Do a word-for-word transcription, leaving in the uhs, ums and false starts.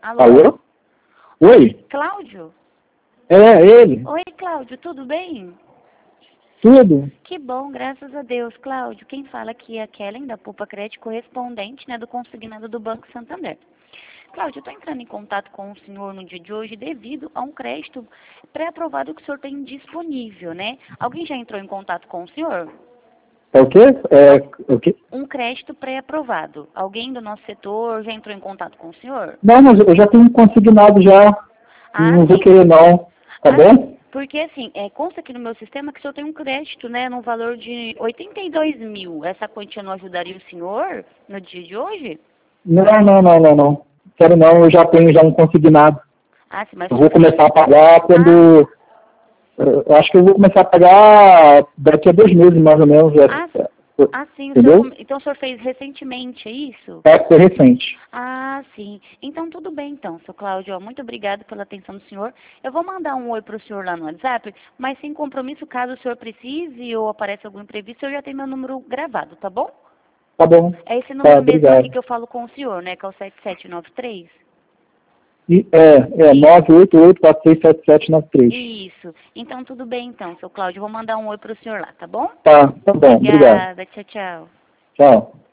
Alô? Alô? Oi? Cláudio? É, ele. Oi, Cláudio, tudo bem? Tudo? Que bom, graças a Deus. Cláudio, quem fala aqui é a Kellen, da Poupa Crédito, correspondente, né, do consignado do Banco Santander. Cláudio, eu estou entrando em contato com o senhor no dia de hoje devido a um crédito pré-aprovado que o senhor tem disponível, né? Alguém já entrou em contato com o senhor? É o quê? É o quê? Um crédito pré-aprovado. Alguém do nosso setor já entrou em contato com o senhor? Não, mas eu já tenho consignado já. Ah, Não vou sim. querer não. Tá Ah, bom? porque assim, é, consta aqui no meu sistema que o senhor tem um crédito, né, no valor de oitenta e dois mil. Essa quantia não ajudaria o senhor no dia de hoje? Não, não, não, não, não. Quero não, eu já tenho já um consignado. Ah, sim, mas Eu o senhor vou fez... começar a pagar Ah, quando... Eu acho que eu vou começar a pagar daqui a dois meses, mais ou menos. ah, É, é, ah, sim, o senhor, entendeu? come- então o senhor fez recentemente, é isso? É, foi recente. Ah, sim. Então, tudo bem, então, seu Cláudio. Ó, muito obrigado pela atenção do senhor. Eu vou mandar um oi para o senhor lá no WhatsApp, mas sem compromisso, caso o senhor precise ou apareça algum imprevisto, eu já tenho meu número gravado, tá bom? Tá bom. É esse Tá, número mesmo aqui obrigado. que eu falo com o senhor, né? Que é o sete sete nove três. E, é, é Isso. nove oito oito quatro seis sete sete nove três. Isso. Então, tudo bem, então, seu Cláudio. Eu vou mandar um oi para o senhor lá, tá bom? Tá, tá bom. Obrigado. Obrigada. Tchau, tchau. Tchau.